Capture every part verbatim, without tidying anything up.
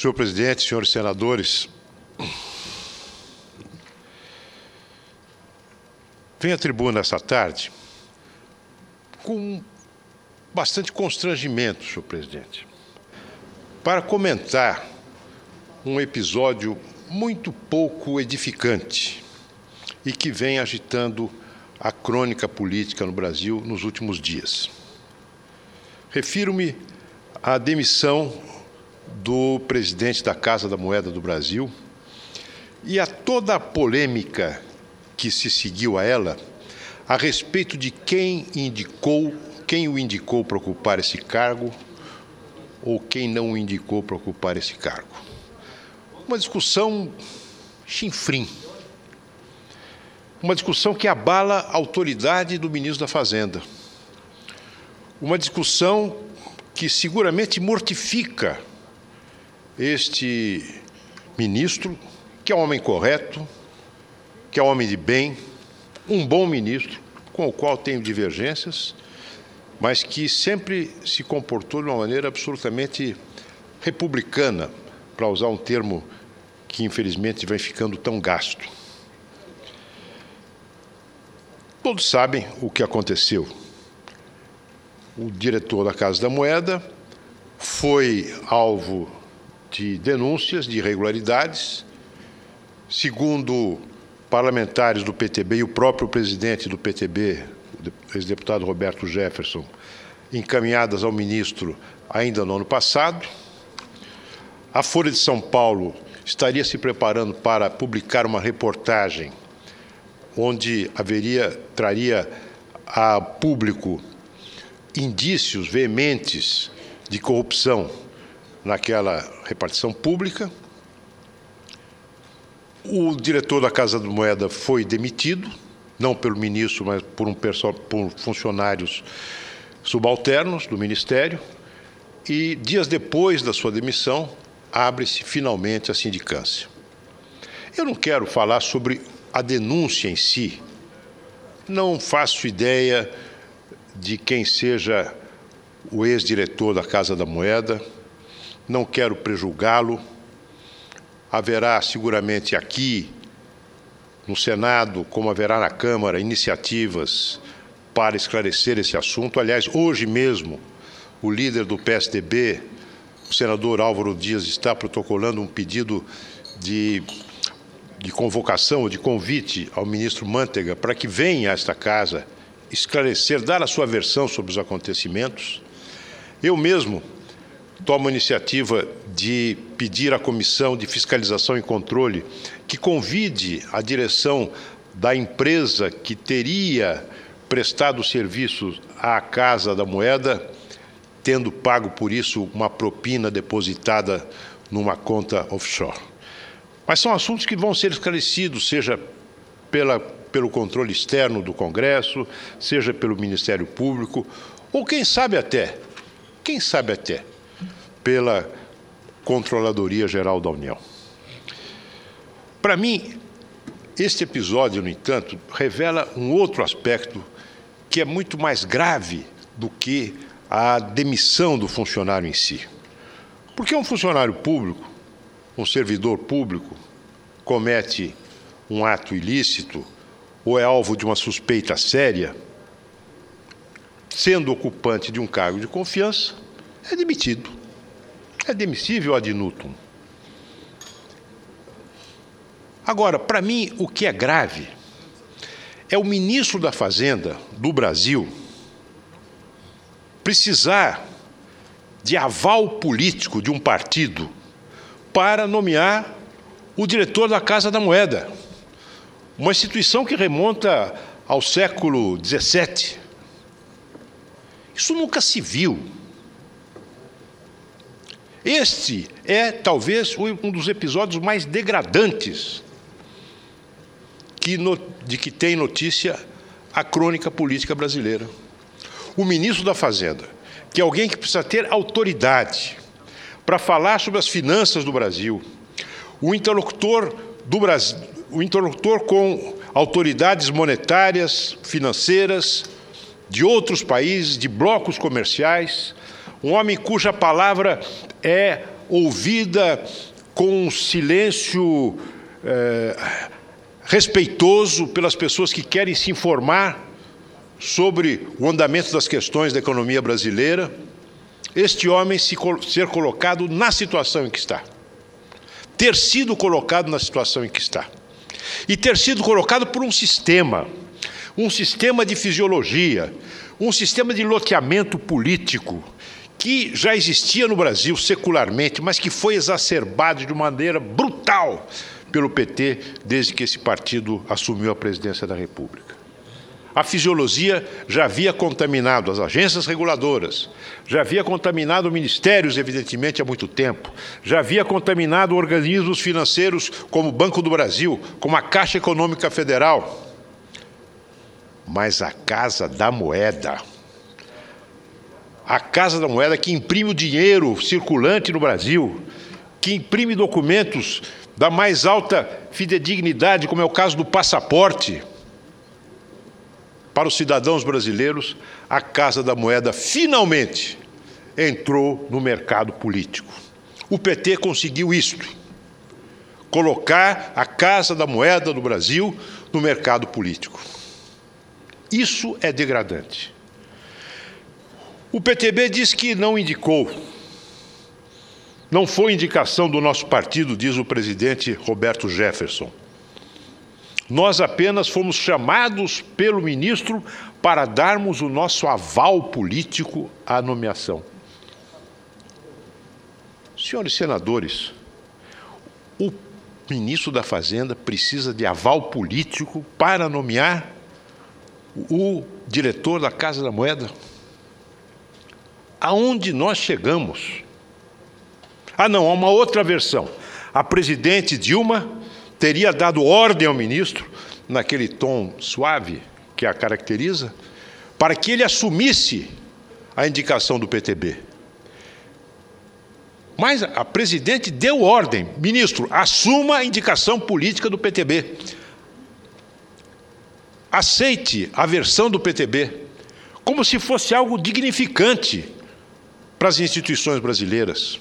Senhor presidente, senhores senadores, venho à tribuna essa tarde com bastante constrangimento, senhor presidente, para comentar um episódio muito pouco edificante e que vem agitando a crônica política no Brasil nos últimos dias. Refiro-me à demissão do presidente da Casa da Moeda do Brasil e a toda a polêmica que se seguiu a ela a respeito de quem indicou, quem o indicou para ocupar esse cargo ou quem não o indicou para ocupar esse cargo. Uma discussão chinfrim, uma discussão que abala a autoridade do ministro da Fazenda, uma discussão que seguramente mortifica este ministro, que é um homem correto, que é um homem de bem, um bom ministro, com o qual tenho divergências, mas que sempre se comportou de uma maneira absolutamente republicana, para usar um termo que infelizmente vem ficando tão gasto. Todos sabem o que aconteceu. O diretor da Casa da Moeda foi alvo de denúncias de irregularidades. Segundo parlamentares do P T B e o próprio presidente do P T B, o ex-deputado Roberto Jefferson, encaminhadas ao ministro ainda no ano passado. A Folha de São Paulo estaria se preparando para publicar uma reportagem onde haveria, traria a público indícios veementes de corrupção naquela repartição pública. O diretor da Casa da Moeda foi demitido, não pelo ministro, mas por, um por funcionários subalternos do Ministério, e dias depois da sua demissão, abre-se finalmente a sindicância. Eu não quero falar sobre a denúncia em si, não faço ideia de quem seja o ex-diretor da Casa da Moeda, não quero prejulgá-lo. Haverá seguramente aqui, no Senado, como haverá na Câmara, iniciativas para esclarecer esse assunto. Aliás, hoje mesmo, o líder do P S D B, o senador Álvaro Dias, está protocolando um pedido de, de convocação, de convite ao ministro Mantega para que venha a esta casa esclarecer, dar a sua versão sobre os acontecimentos. Eu mesmo tomo a iniciativa de pedir à Comissão de Fiscalização e Controle que convide a direção da empresa que teria prestado serviços à Casa da Moeda, tendo pago por isso uma propina depositada numa conta offshore. Mas são assuntos que vão ser esclarecidos, seja pela, pelo controle externo do Congresso, seja pelo Ministério Público, ou quem sabe até, quem sabe até, pela Controladoria Geral da União. Para mim, este episódio, no entanto, revela um outro aspecto que é muito mais grave do que a demissão do funcionário em si. Porque um funcionário público, um servidor público, comete um ato ilícito ou é alvo de uma suspeita séria, sendo ocupante de um cargo de confiança, é demitido. É demissível ad nutum. Agora, para mim, o que é grave é o ministro da Fazenda do Brasil precisar de aval político de um partido para nomear o diretor da Casa da Moeda, uma instituição que remonta ao século dezessete. Isso nunca se viu. Este é, talvez, um dos episódios mais degradantes que no, de que tem notícia a crônica política brasileira. O ministro da Fazenda, que é alguém que precisa ter autoridade para falar sobre as finanças do Brasil, o interlocutor do Brasil, o interlocutor com autoridades monetárias, financeiras, de outros países, de blocos comerciais, um homem cuja palavra é ouvida com silêncio é, respeitoso pelas pessoas que querem se informar sobre o andamento das questões da economia brasileira, este homem se, ser colocado na situação em que está. Ter sido colocado na situação em que está. E ter sido colocado por um sistema, um sistema de fisiologia, um sistema de loteamento político que já existia no Brasil secularmente, mas que foi exacerbado de maneira brutal pelo P T desde que esse partido assumiu a presidência da República. A fisiologia já havia contaminado as agências reguladoras, já havia contaminado ministérios, evidentemente, há muito tempo, já havia contaminado organismos financeiros como o Banco do Brasil, como a Caixa Econômica Federal. Mas a Casa da Moeda, a Casa da Moeda que imprime o dinheiro circulante no Brasil, que imprime documentos da mais alta fidedignidade, como é o caso do passaporte, para os cidadãos brasileiros, a Casa da Moeda finalmente entrou no mercado político. O P T conseguiu isto, colocar a Casa da Moeda do Brasil no mercado político. Isso é degradante. O P T B diz que não indicou, não foi indicação do nosso partido, diz o presidente Roberto Jefferson. Nós apenas fomos chamados pelo ministro para darmos o nosso aval político à nomeação. Senhores senadores, o ministro da Fazenda precisa de aval político para nomear o diretor da Casa da Moeda? Aonde nós chegamos? Ah, não, há uma outra versão. A presidente Dilma teria dado ordem ao ministro, naquele tom suave que a caracteriza, para que ele assumisse a indicação do P T B. Mas a presidente deu ordem, ministro, assuma a indicação política do P T B. Aceite a versão do P T B, como se fosse algo dignificante para as instituições brasileiras.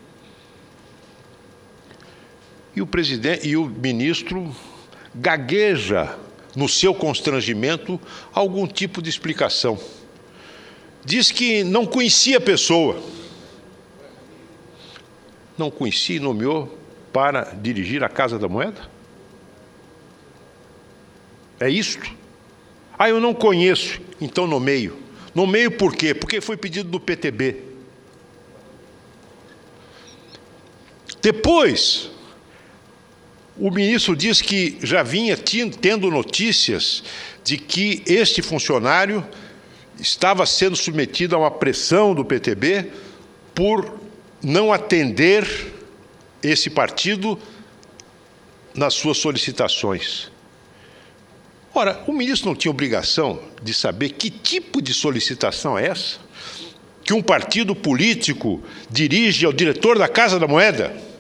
E o presidente e o ministro gagueja no seu constrangimento algum tipo de explicação. Diz que não conhecia a pessoa. Não conhecia e nomeou para dirigir a Casa da Moeda? É isto? Ah, eu não conheço, então nomeio. Nomeio por quê? Porque foi pedido do P T B. Depois, o ministro diz que já vinha tendo notícias de que este funcionário estava sendo submetido a uma pressão do P T B por não atender esse partido nas suas solicitações. Ora, o ministro não tinha obrigação de saber que tipo de solicitação é essa que um partido político dirige ao diretor da Casa da Moeda?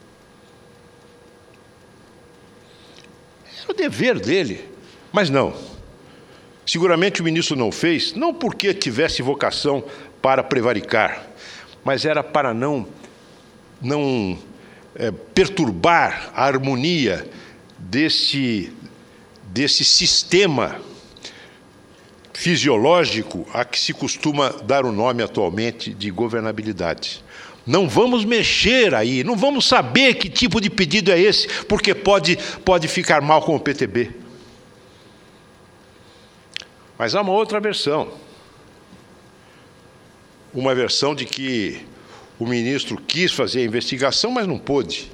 Era o dever dele, mas não. Seguramente o ministro não fez, não porque tivesse vocação para prevaricar, mas era para não, não é, perturbar a harmonia desse, desse sistema fisiológico a que se costuma dar o nome atualmente de governabilidade. Não vamos mexer aí, não vamos saber que tipo de pedido é esse, porque pode, pode ficar mal com o P T B. Mas há uma outra versão. Uma versão de que o ministro quis fazer a investigação, mas não pôde.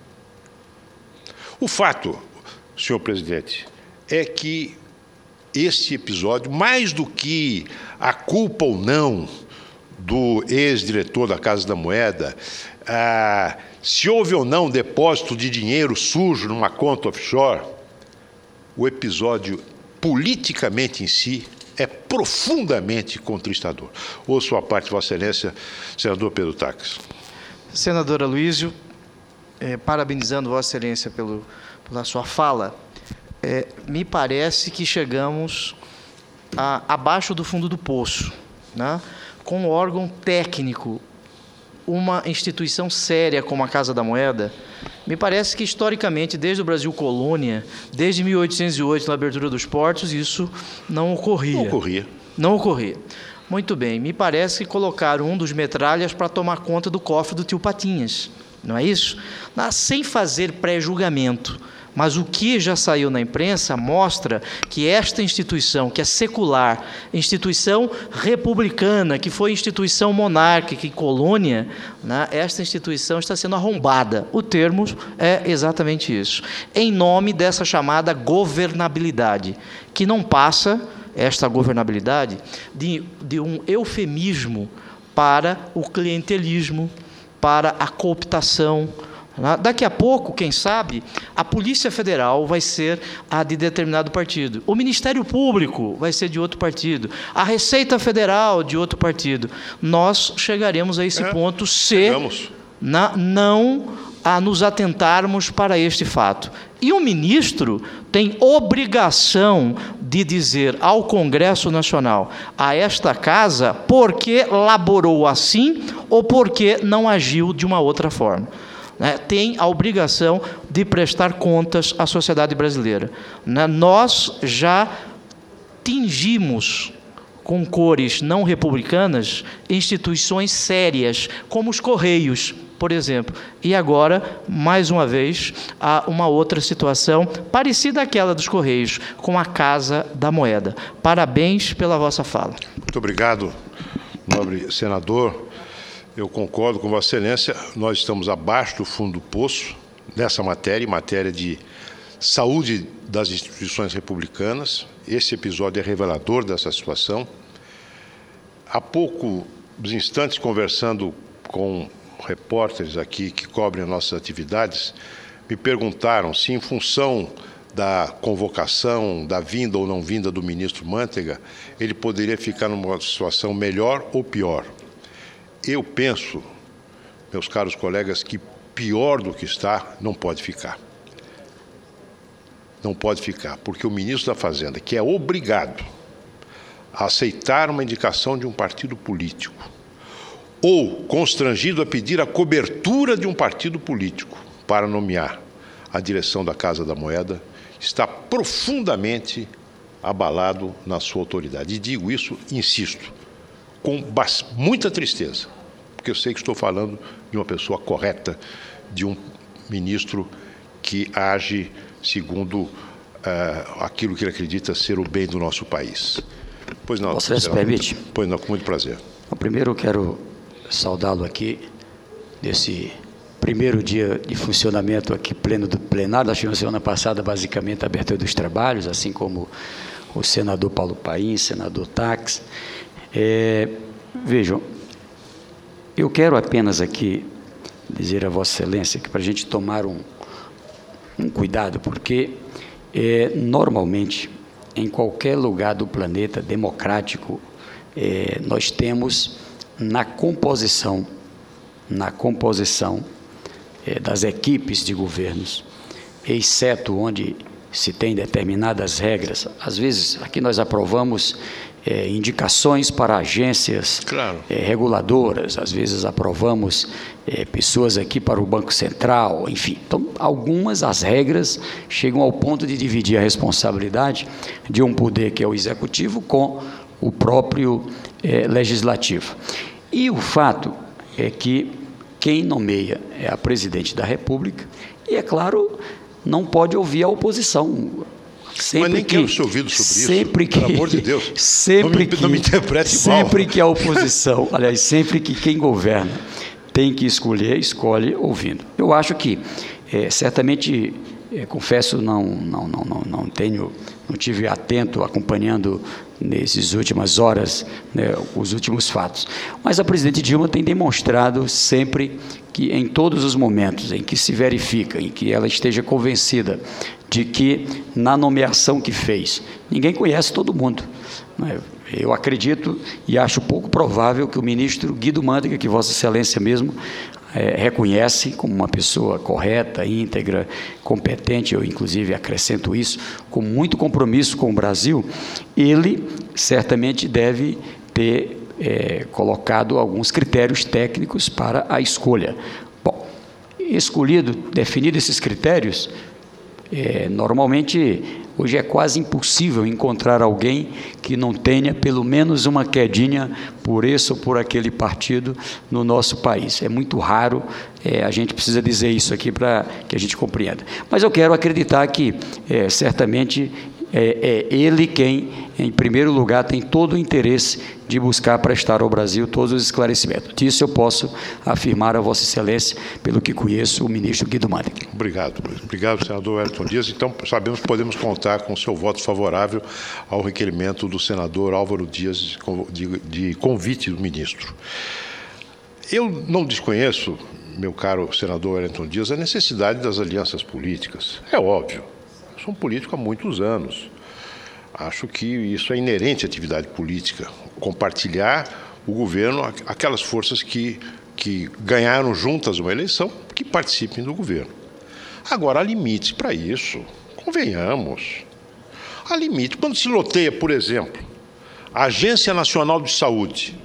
O fato, senhor presidente, é que esse episódio, mais do que a culpa ou não do ex-diretor da Casa da Moeda, ah, se houve ou não depósito de dinheiro sujo numa conta offshore, o episódio, politicamente em si, é profundamente contristador. Ouço a parte de Vossa Excelência, senador Pedro Taques. Senador Aloísio, eh, parabenizando Vossa Excelência pelo, pela sua fala, eh, me parece que chegamos a, abaixo do fundo do poço, né? Com o órgão técnico uma instituição séria como a Casa da Moeda, me parece que, historicamente, desde o Brasil colônia, desde mil oitocentos e oito, na abertura dos portos, isso não ocorria. Não ocorria. Não ocorria. Muito bem, me parece que colocaram um dos metralhas para tomar conta do cofre do tio Patinhas, não é isso? Sem fazer pré-julgamento. Mas o que já saiu na imprensa mostra que esta instituição, que é secular, instituição republicana, que foi instituição monárquica e colônia, né, esta instituição está sendo arrombada. O termo é exatamente isso. Em nome dessa chamada governabilidade, que não passa, esta governabilidade, de, de um eufemismo para o clientelismo, para a cooptação. Daqui a pouco, quem sabe, a Polícia Federal vai ser a de determinado partido, o Ministério Público vai ser de outro partido, a Receita Federal de outro partido. Nós chegaremos a esse é, ponto se na, não a nos atentarmos para este fato. E o ministro tem obrigação de dizer ao Congresso Nacional, a esta casa, por que laborou assim ou por que não agiu de uma outra forma. Né, tem a obrigação de prestar contas à sociedade brasileira. Né, nós já tingimos com cores não republicanas instituições sérias, como os Correios, por exemplo. E agora, mais uma vez, há uma outra situação parecida àquela dos Correios, com a Casa da Moeda. Parabéns pela vossa fala. Muito obrigado, nobre senador. Eu concordo com Vossa Excelência, nós estamos abaixo do fundo do poço nessa matéria, em matéria de saúde das instituições republicanas. Esse episódio é revelador dessa situação. Há poucos instantes, conversando com repórteres aqui que cobrem as nossas atividades, me perguntaram se, em função da convocação, da vinda ou não vinda do ministro Mantega, ele poderia ficar numa situação melhor ou pior. Eu penso, meus caros colegas, que pior do que está não pode ficar. Não pode ficar, porque o ministro da Fazenda, que é obrigado a aceitar uma indicação de um partido político, ou constrangido a pedir a cobertura de um partido político para nomear a direção da Casa da Moeda, está profundamente abalado na sua autoridade. E digo isso, insisto, com muita tristeza, porque eu sei que estou falando de uma pessoa correta, de um ministro que age segundo uh, aquilo que ele acredita ser o bem do nosso país. Pois não, Você se permite? Pois não, com muito prazer. Bom, primeiro eu quero saudá-lo aqui, nesse primeiro dia de funcionamento aqui pleno do plenário. Nós tivemos semana passada, basicamente, a abertura dos trabalhos, assim como o senador Paulo Paim, senador Tax. É, vejam, eu quero apenas aqui dizer a Vossa Excelência que para a gente tomar um, um cuidado, porque é, normalmente, em qualquer lugar do planeta democrático, é, nós temos na composição, na composição é, das equipes de governos, exceto onde se tem determinadas regras. Às vezes, aqui nós aprovamos É, indicações para agências claro. é, reguladoras, às vezes aprovamos é, pessoas aqui para o Banco Central, enfim. Então, algumas, as regras chegam ao ponto de dividir a responsabilidade de um poder que é o executivo com o próprio é, legislativo. E o fato é que quem nomeia é a presidente da República e, é claro, não pode ouvir a oposição. Sempre Mas nem que, quero ser ouvido sobre sempre isso, que, pelo amor de Deus, sempre não me, que, não me interprete mal. Sempre que a oposição, aliás, sempre que quem governa tem que escolher, escolhe ouvindo. Eu acho que, é, certamente, é, confesso, não, não, não, não, não tenho, não tive atento acompanhando nessas últimas horas, né, os últimos fatos. Mas a presidente Dilma tem demonstrado sempre que, em todos os momentos em que se verifica, em que ela esteja convencida de que, na nomeação que fez, ninguém conhece todo mundo, né? Eu acredito e acho pouco provável que o ministro Guido Mantega, que Vossa Excelência mesmo é, reconhece como uma pessoa correta, íntegra, competente, eu inclusive acrescento isso, com muito compromisso com o Brasil, ele certamente deve ter é, colocado alguns critérios técnicos para a escolha. Bom, escolhido, definido esses critérios, é, normalmente hoje é quase impossível encontrar alguém que não tenha pelo menos uma quedinha por esse ou por aquele partido no nosso país. É muito raro, é, a gente precisa dizer isso aqui para que a gente compreenda. Mas eu quero acreditar que, é, certamente, é, é ele quem, em primeiro lugar, tem todo o interesse de buscar prestar ao Brasil todos os esclarecimentos. Disso eu posso afirmar a Vossa Excelência, pelo que conheço o ministro Guido Mantega. Obrigado. Obrigado, senador Wellington Dias. Então, sabemos que podemos contar com o seu voto favorável ao requerimento do senador Álvaro Dias de, de convite do ministro. Eu não desconheço, meu caro senador Wellington Dias, a necessidade das alianças políticas. É óbvio. Eu sou um político há muitos anos. Acho que isso é inerente à atividade política, compartilhar o governo, aquelas forças que, que ganharam juntas uma eleição, que participem do governo. Agora, há limites para isso, convenhamos. Há limite. Quando se loteia, por exemplo, a Agência Nacional de Saúde,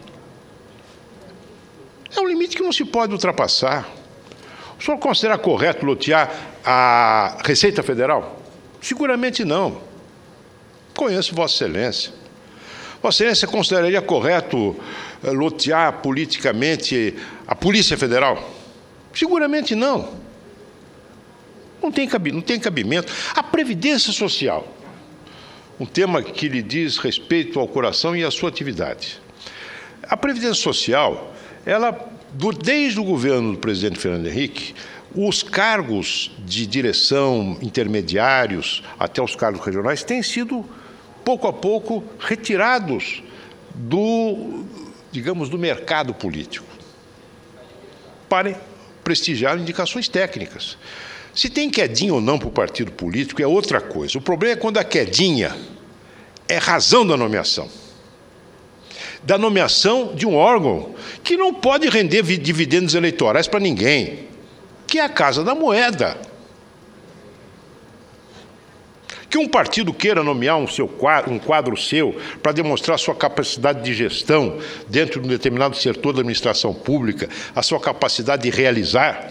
é um limite que não se pode ultrapassar. O senhor considera correto lotear a Receita Federal? Seguramente não. Conheço Vossa Excelência. Vossa Excelência consideraria correto lotear politicamente a Polícia Federal? Seguramente não. Não tem, não tem cabimento. A Previdência Social, um tema que lhe diz respeito ao coração e à sua atividade. A Previdência Social, ela, desde o governo do presidente Fernando Henrique, os cargos de direção intermediários, até os cargos regionais, têm sido, pouco a pouco, retirados do, digamos, do mercado político, para prestigiar indicações técnicas. Se tem quedinha ou não para o partido político é outra coisa. O problema é quando a quedinha é razão da nomeação. Da nomeação de um órgão que não pode render dividendos eleitorais para ninguém, que é a Casa da Moeda. Que um partido queira nomear um, seu quadro, um quadro seu para demonstrar a sua capacidade de gestão dentro de um determinado setor da administração pública, a sua capacidade de realizar,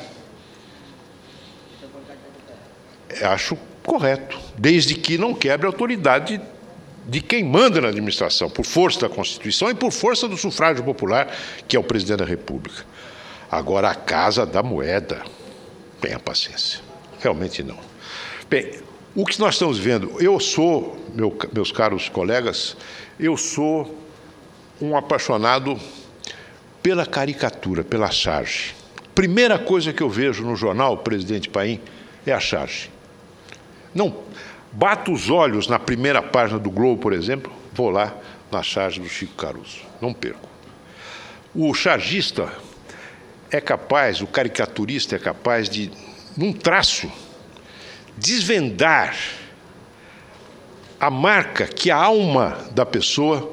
acho correto, desde que não quebre a autoridade de quem manda na administração, por força da Constituição e por força do sufrágio popular, que é o presidente da República. Agora, a Casa da Moeda, tenha paciência, realmente não. Bem, o que nós estamos vendo, eu sou, meu, meus caros colegas, eu sou um apaixonado pela caricatura, pela charge. Primeira coisa que eu vejo no jornal, Presidente Paim, é a charge. Não bato os olhos na primeira página do Globo, por exemplo, vou lá na charge do Chico Caruso, não perco. O chargista é capaz, o caricaturista é capaz de, num traço, desvendar a marca que a alma da pessoa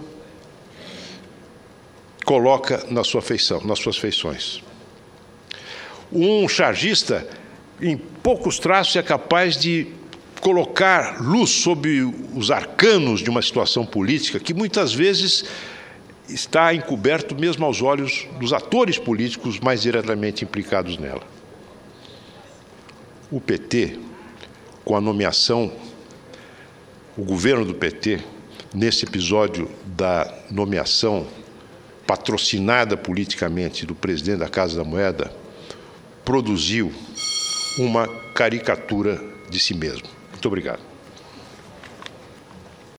coloca na sua feição, nas suas feições. Um chargista, em poucos traços, é capaz de colocar luz sobre os arcanos de uma situação política que muitas vezes está encoberto mesmo aos olhos dos atores políticos mais diretamente implicados nela. O P T, com a nomeação, o governo do P T, nesse episódio da nomeação patrocinada politicamente do presidente da Casa da Moeda, produziu uma caricatura de si mesmo. Muito obrigado.